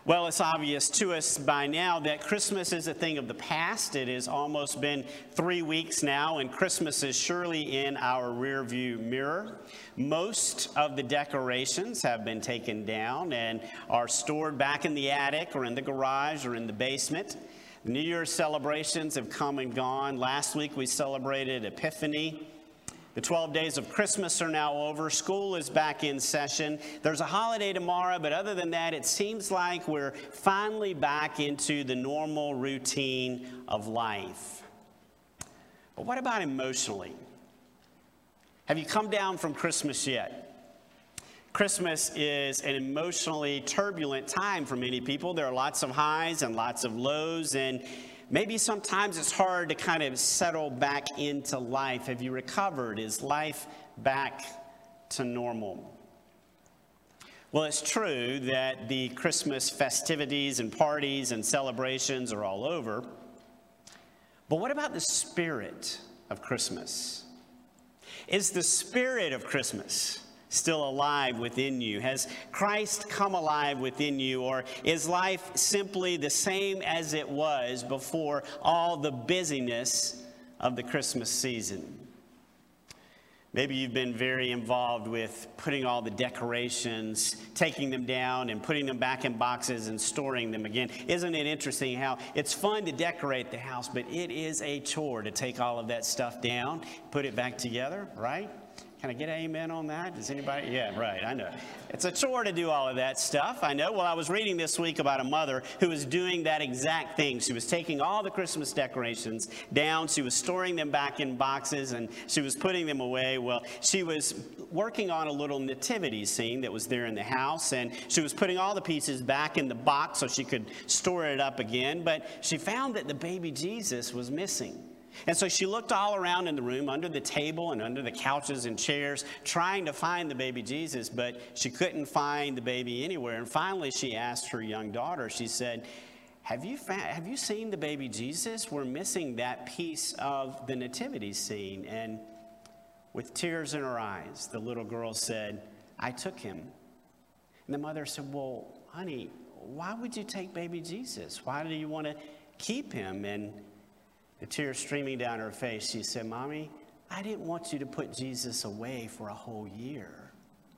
Well, it's obvious to us by now that Christmas is a thing of the past. It has almost been 3 weeks now, and Christmas is surely in our rearview mirror. Most of the decorations have been taken down and are stored back in the attic or in the garage or in the basement. New Year's celebrations have come and gone. Last week we celebrated Epiphany. The 12 days of Christmas are now over. School is back in session. There's a holiday tomorrow, but other than that, it seems like we're finally back into the normal routine of life. But what about emotionally? Have you come down from Christmas yet? Christmas is an emotionally turbulent time for many people. There are lots of highs and lots of lows, and maybe sometimes it's hard to kind of settle back into life. Have you recovered? Is life back to normal? Well, it's true that the Christmas festivities and parties and celebrations are all over. But what about the spirit of Christmas? Is the spirit of Christmas still alive within you? Has Christ come alive within you? Or is life simply the same as it was before all the busyness of the Christmas season? Maybe you've been very involved with putting all the decorations, taking them down and putting them back in boxes and storing them again. Isn't it interesting how it's fun to decorate the house, but it is a chore to take all of that stuff down, put it back together, right? Can I get an amen on that? Does anybody? Yeah, right, I know. It's a chore to do all of that stuff, I know. Well, I was reading this week about a mother who was doing that exact thing. She was taking all the Christmas decorations down. She was storing them back in boxes, and she was putting them away. Well, she was working on a little nativity scene that was there in the house, and she was putting all the pieces back in the box so she could store it up again. But she found that the baby Jesus was missing. And so she looked all around in the room, under the table and under the couches and chairs, trying to find the baby Jesus, but she couldn't find the baby anywhere. And finally, she asked her young daughter, she said, have you seen the baby Jesus? We're missing that piece of the nativity scene. And with tears in her eyes, the little girl said, I took him. And the mother said, well, honey, why would you take baby Jesus? Why do you want to keep him? And the tears streaming down her face, she said, Mommy, I didn't want you to put Jesus away for a whole year.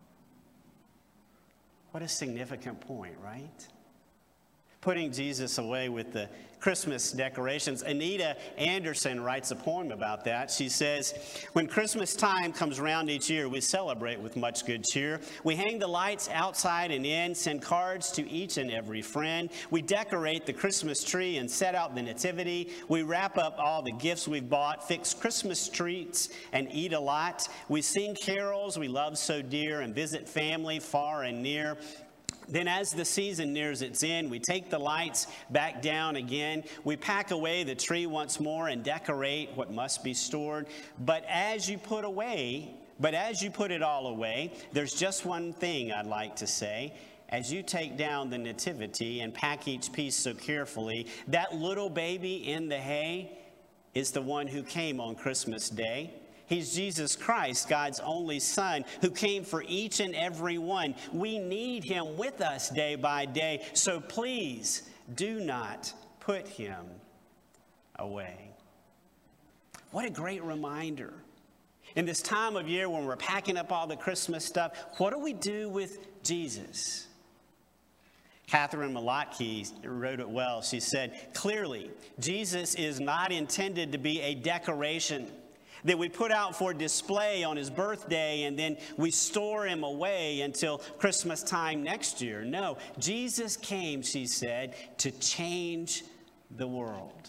What a significant point, right? Putting Jesus away with the Christmas decorations. Anita Anderson writes a poem about that. She says, when Christmas time comes around each year, we celebrate with much good cheer. We hang the lights outside and in, send cards to each and every friend. We decorate the Christmas tree and set out the nativity. We wrap up all the gifts we've bought, fix Christmas treats, and eat a lot. We sing carols we love so dear and visit family far and near. Then as the season nears its end, we take the lights back down again. We pack away the tree once more and decorate what must be stored. But as you put it all away, there's just one thing I'd like to say. As you take down the nativity and pack each piece so carefully, that little baby in the hay is the one who came on Christmas Day. He's Jesus Christ, God's only Son, who came for each and every one. We need him with us day by day, so please do not put him away. What a great reminder. In this time of year when we're packing up all the Christmas stuff, what do we do with Jesus? Catherine Malotke wrote it well. She said, clearly, Jesus is not intended to be a decoration that we put out for display on his birthday and then we store him away until Christmas time next year. No, Jesus came, she said, to change the world.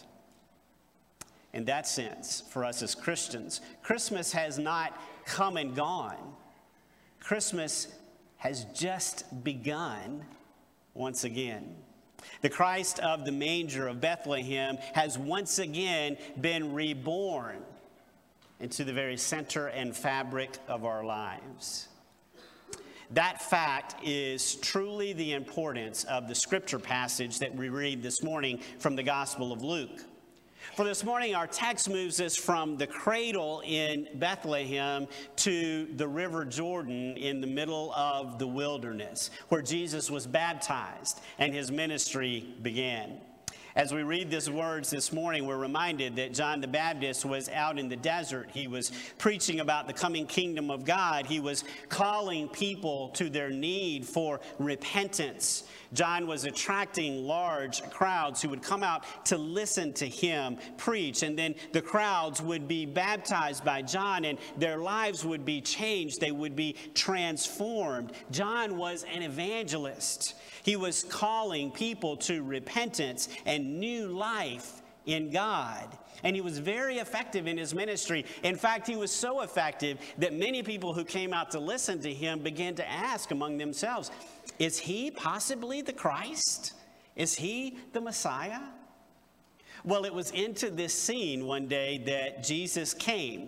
In that sense, for us as Christians, Christmas has not come and gone. Christmas has just begun once again. The Christ of the manger of Bethlehem has once again been reborn into the very center and fabric of our lives. That fact is truly the importance of the scripture passage that we read this morning from the Gospel of Luke. For this morning, our text moves us from the cradle in Bethlehem to the River Jordan in the middle of the wilderness, where Jesus was baptized and his ministry began. As we read these words this morning, we're reminded that John the Baptist was out in the desert. He was preaching about the coming kingdom of God. He was calling people to their need for repentance. John was attracting large crowds who would come out to listen to him preach. And then the crowds would be baptized by John, and their lives would be changed. They would be transformed. John was an evangelist. He was calling people to repentance and new life in God. And he was very effective in his ministry. In fact, he was so effective that many people who came out to listen to him began to ask among themselves, is he possibly the Christ? Is he the Messiah? Well, it was into this scene one day that Jesus came.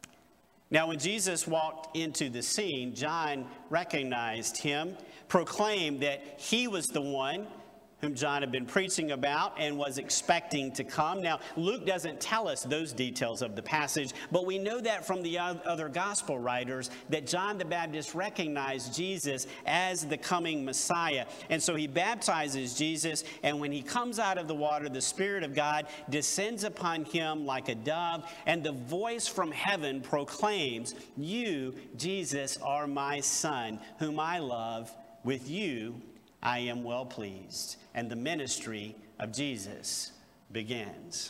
Now, when Jesus walked into the scene, John recognized him, proclaimed that he was the one whom John had been preaching about and was expecting to come. Now, Luke doesn't tell us those details of the passage, but we know that from the other gospel writers that John the Baptist recognized Jesus as the coming Messiah. And so he baptizes Jesus, and when he comes out of the water, the Spirit of God descends upon him like a dove, and the voice from heaven proclaims, "You, Jesus, are my Son, whom I love. With you I am well pleased." And the ministry of Jesus begins.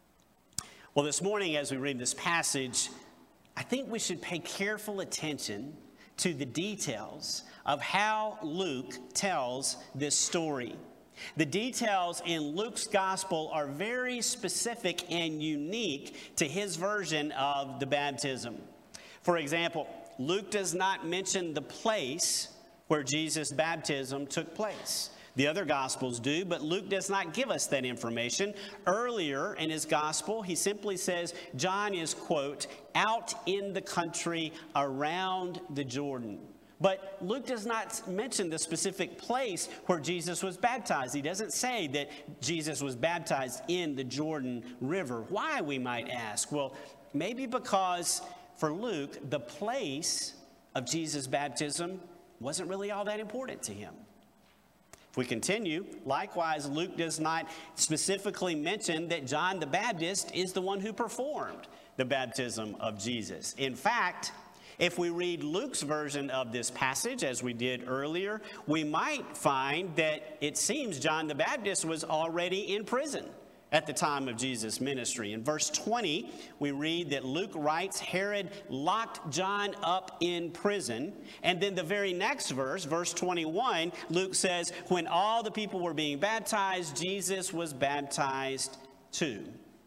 Well, this morning as we read this passage, I think we should pay careful attention to the details of how Luke tells this story. The details in Luke's gospel are very specific and unique to his version of the baptism. For example, Luke does not mention the place where Jesus' baptism took place. The other Gospels do, but Luke does not give us that information. Earlier in his Gospel, he simply says John is, quote, out in the country around the Jordan. But Luke does not mention the specific place where Jesus was baptized. He doesn't say that Jesus was baptized in the Jordan River. Why, we might ask? Well, maybe because for Luke, the place of Jesus' baptism wasn't really all that important to him. If we continue, likewise, Luke does not specifically mention that John the Baptist is the one who performed the baptism of Jesus. In fact, if we read Luke's version of this passage, as we did earlier, we might find that it seems John the Baptist was already in prison at the time of Jesus' ministry. In verse 20, we read that Luke writes, Herod locked John up in prison. And then the very next verse, verse 21, Luke says, when all the people were being baptized, Jesus was baptized too.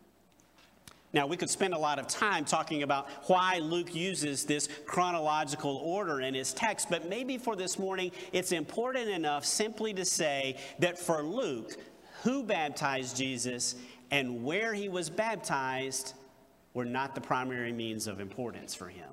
Now, we could spend a lot of time talking about why Luke uses this chronological order in his text, but maybe for this morning, it's important enough simply to say that for Luke, who baptized Jesus and where he was baptized were not the primary means of importance for him.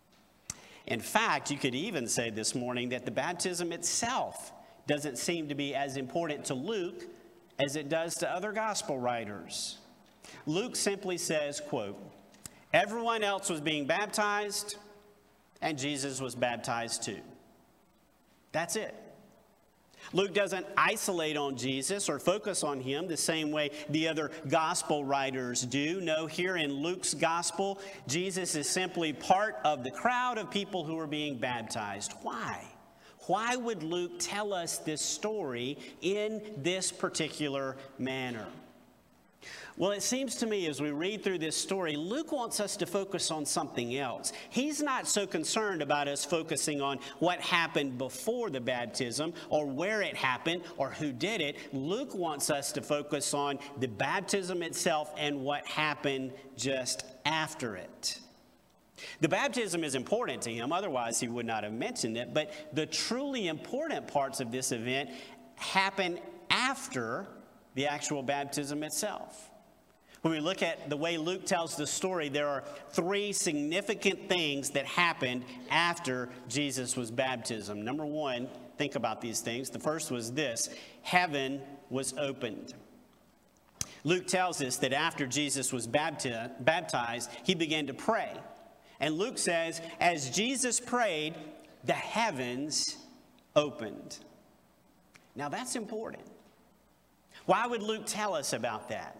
In fact, you could even say this morning that the baptism itself doesn't seem to be as important to Luke as it does to other gospel writers. Luke simply says, quote, everyone else was being baptized and Jesus was baptized too. That's it. Luke doesn't isolate on Jesus or focus on him the same way the other gospel writers do. No, here in Luke's gospel, Jesus is simply part of the crowd of people who are being baptized. Why? Why would Luke tell us this story in this particular manner? Well, it seems to me as we read through this story, Luke wants us to focus on something else. He's not so concerned about us focusing on what happened before the baptism or where it happened or who did it. Luke wants us to focus on the baptism itself and what happened just after it. The baptism is important to him, otherwise he would not have mentioned it, but the truly important parts of this event happen after the actual baptism itself. When we look at the way Luke tells the story, there are three significant things that happened after Jesus was baptized. Number one, think about these things. The first was this: heaven was opened. Luke tells us that after Jesus was baptized, he began to pray. And Luke says, as Jesus prayed, the heavens opened. Now that's important. Why would Luke tell us about that?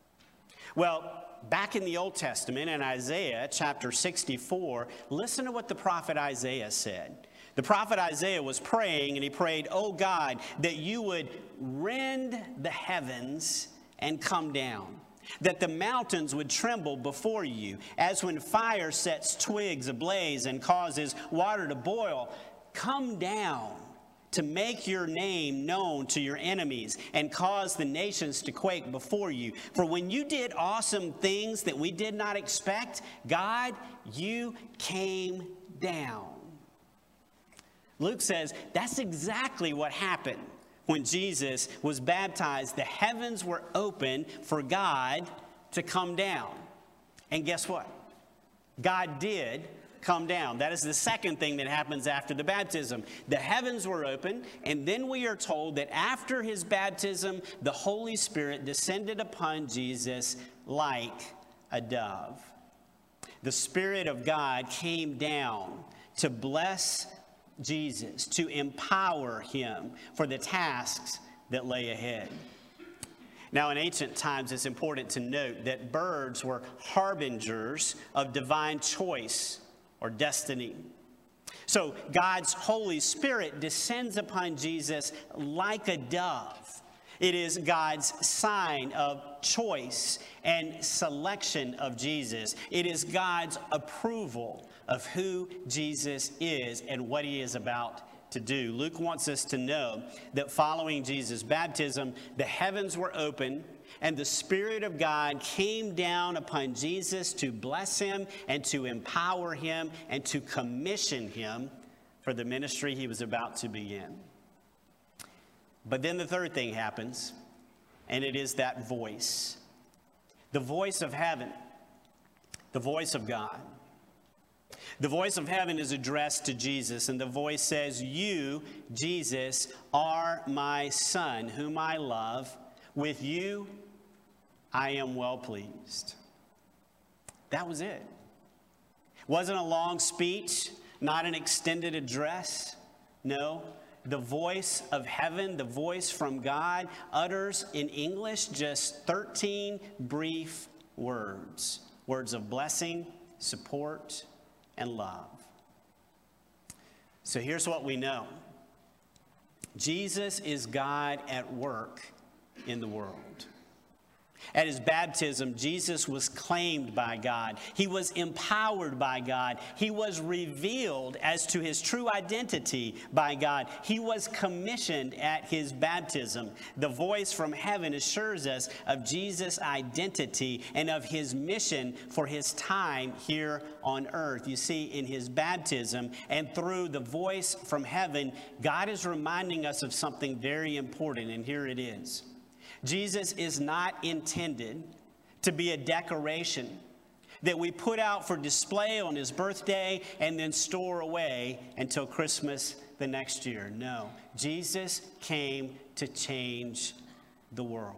Well, back in the Old Testament, in Isaiah chapter 64, listen to what the prophet Isaiah said. The prophet Isaiah was praying, and he prayed, "Oh God, that you would rend the heavens and come down, that the mountains would tremble before you, as when fire sets twigs ablaze and causes water to boil. Come down to make your name known to your enemies and cause the nations to quake before you. For when you did awesome things that we did not expect, God, you came down." Luke says that's exactly what happened when Jesus was baptized. The heavens were open for God to come down. And guess what? God did come down. That is the second thing that happens after the baptism. The heavens were open, and then we are told that after his baptism, the Holy Spirit descended upon Jesus like a dove. The Spirit of God came down to bless Jesus, to empower him for the tasks that lay ahead. Now, in ancient times, it's important to note that birds were harbingers of divine choice or destiny. So God's Holy Spirit descends upon Jesus like a dove. It is God's sign of choice and selection of Jesus. It is God's approval of who Jesus is and what he is about to do. Luke wants us to know that following Jesus' baptism, the heavens were open and the Spirit of God came down upon Jesus to bless him and to empower him and to commission him for the ministry he was about to begin. But then the third thing happens, and it is that voice. The voice of heaven, the voice of God. The voice of heaven is addressed to Jesus, and the voice says, "You, Jesus, are my Son, whom I love. With you, I am well pleased." That was it. Wasn't a long speech, not an extended address. No, the voice of heaven, the voice from God, utters in English just 13 brief words. Words of blessing, support, and love. So here's what we know. Jesus is God at work in the world. At his baptism, Jesus was claimed by God. He was empowered by God. He was revealed as to his true identity by God. He was commissioned at his baptism. The voice from heaven assures us of Jesus' identity and of his mission for his time here on earth. You see, in his baptism and through the voice from heaven, God is reminding us of something very important, and here it is. Jesus is not intended to be a decoration that we put out for display on his birthday and then store away until Christmas the next year. No, Jesus came to change the world.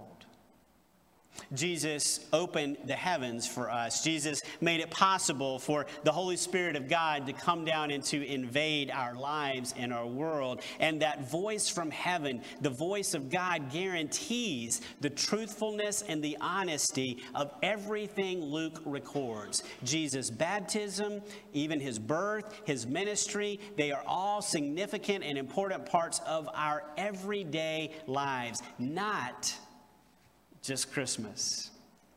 Jesus opened the heavens for us. Jesus made it possible for the Holy Spirit of God to come down and to invade our lives and our world. And that voice from heaven, the voice of God, guarantees the truthfulness and the honesty of everything Luke records. Jesus' baptism, even his birth, his ministry, they are all significant and important parts of our everyday lives, not just Christmas.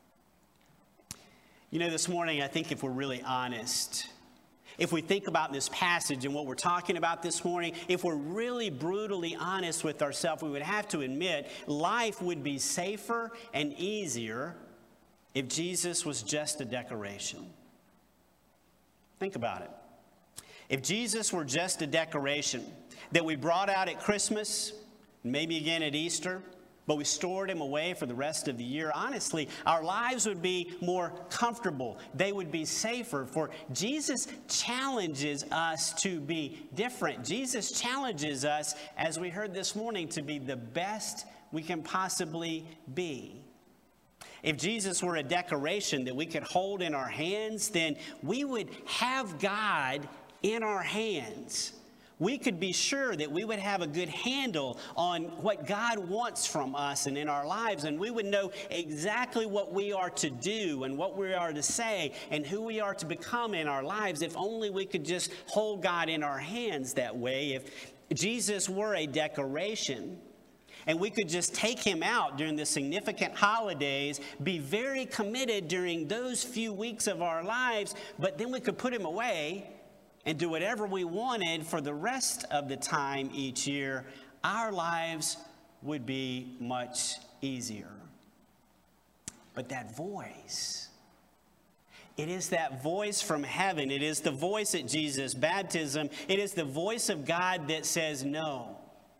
You know, this morning, I think if we're really honest, if we think about this passage and what we're talking about this morning, if we're really brutally honest with ourselves, we would have to admit life would be safer and easier if Jesus was just a decoration. Think about it. If Jesus were just a decoration that we brought out at Christmas, maybe again at Easter, but we stored him away for the rest of the year, honestly, our lives would be more comfortable. They would be safer, for Jesus challenges us to be different. Jesus challenges us, as we heard this morning, to be the best we can possibly be. If Jesus were a decoration that we could hold in our hands, then we would have God in our hands. We could be sure that we would have a good handle on what God wants from us and in our lives, and we would know exactly what we are to do and what we are to say and who we are to become in our lives if only we could just hold God in our hands that way. If Jesus were a decoration and we could just take him out during the significant holidays, be very committed during those few weeks of our lives, but then we could put him away and do whatever we wanted for the rest of the time each year, our lives would be much easier. But that voice, it is that voice from heaven. It is the voice at Jesus' baptism. It is the voice of God that says no.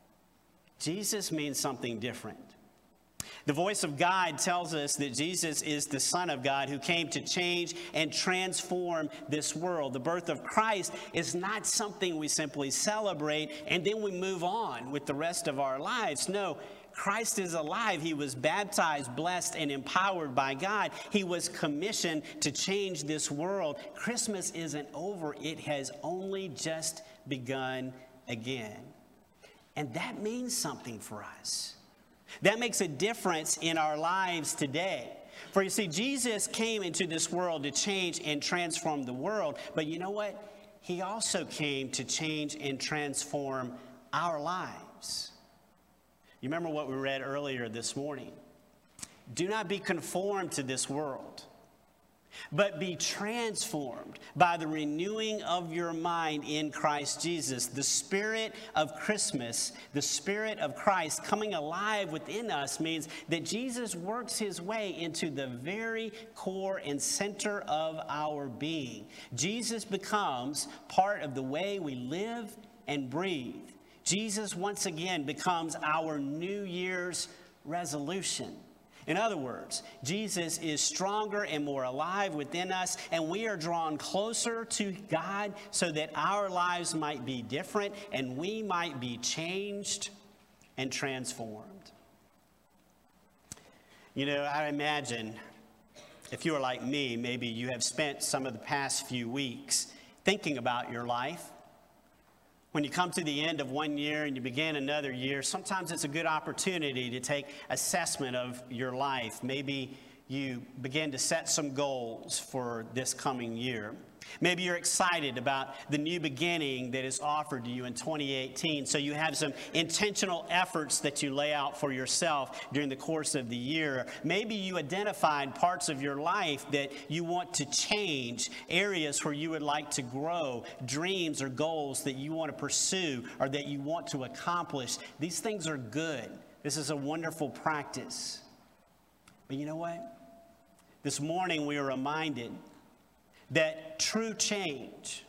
Jesus means something different. The voice of God tells us that Jesus is the Son of God who came to change and transform this world. The birth of Christ is not something we simply celebrate and then we move on with the rest of our lives. No, Christ is alive. He was baptized, blessed, and empowered by God. He was commissioned to change this world. Christmas isn't over. It has only just begun again. And that means something for us. That makes a difference in our lives today. For you see, Jesus came into this world to change and transform the world. But you know what? He also came to change and transform our lives. You remember what we read earlier this morning? Do not be conformed to this world, but be transformed by the renewing of your mind in Christ Jesus. The spirit of Christmas, the spirit of Christ coming alive within us means that Jesus works his way into the very core and center of our being. Jesus becomes part of the way we live and breathe. Jesus once again becomes our New Year's resolution. In other words, Jesus is stronger and more alive within us, and we are drawn closer to God so that our lives might be different and we might be changed and transformed. You know, I imagine if you are like me, maybe you have spent some of the past few weeks thinking about your life. When you come to the end of one year and you begin another year, sometimes it's a good opportunity to take assessment of your life. Maybe you begin to set some goals for this coming year. Maybe you're excited about the new beginning that is offered to you in 2018, so you have some intentional efforts that you lay out for yourself during the course of the year. Maybe you identified parts of your life that you want to change, areas where you would like to grow, dreams or goals that you want to pursue or that you want to accomplish. These things are good. This is a wonderful practice. But you know what? This morning we are reminded that true change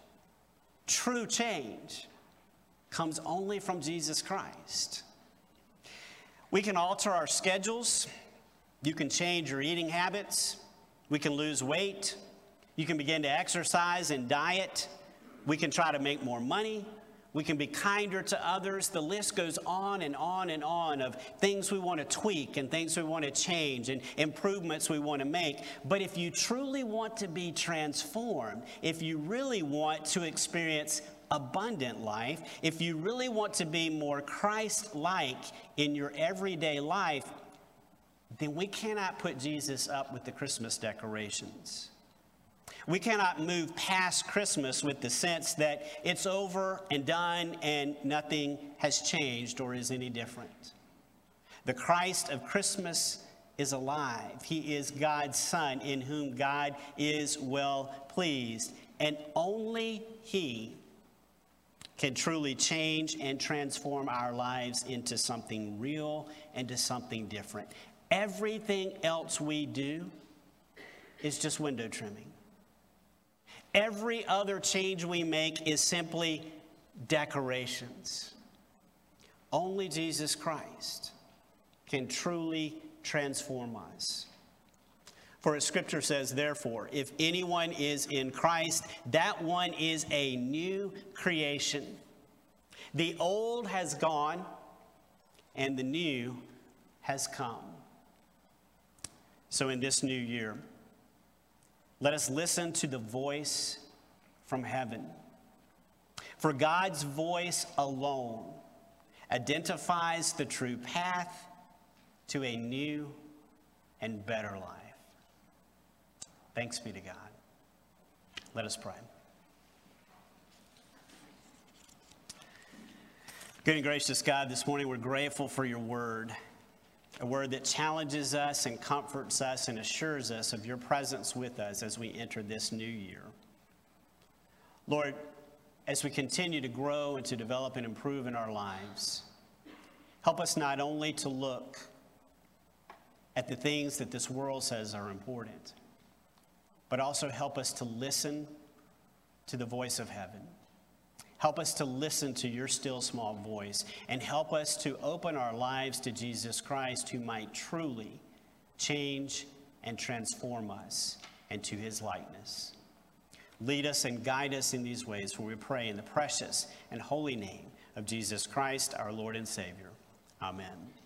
comes only from Jesus Christ. We can alter our schedules. You can change your eating habits. We can lose weight. You can begin to exercise and diet. We can try to make more money. We can be kinder to others. The list goes on and on and on of things we want to tweak and things we want to change and improvements we want to make. But if you truly want to be transformed, if you really want to experience abundant life, if you really want to be more Christ-like in your everyday life, then we cannot put Jesus up with the Christmas decorations. We cannot move past Christmas with the sense that it's over and done and nothing has changed or is any different. The Christ of Christmas is alive. He is God's Son in whom God is well pleased. And only He can truly change and transform our lives into something real and to something different. Everything else we do is just window trimming. Every other change we make is simply decorations. Only Jesus Christ can truly transform us. For as Scripture says, therefore, if anyone is in Christ, that one is a new creation. The old has gone and the new has come. So in this new year, let us listen to the voice from heaven. For God's voice alone identifies the true path to a new and better life. Thanks be to God. Let us pray. Good and gracious God, this morning we're grateful for your word, a word that challenges us and comforts us and assures us of your presence with us as we enter this new year. Lord, as we continue to grow and to develop and improve in our lives, help us not only to look at the things that this world says are important, but also help us to listen to the voice of heaven. Help us to listen to your still small voice, and help us to open our lives to Jesus Christ, who might truly change and transform us into his likeness. Lead us and guide us in these ways, for we pray in the precious and holy name of Jesus Christ, our Lord and Savior. Amen.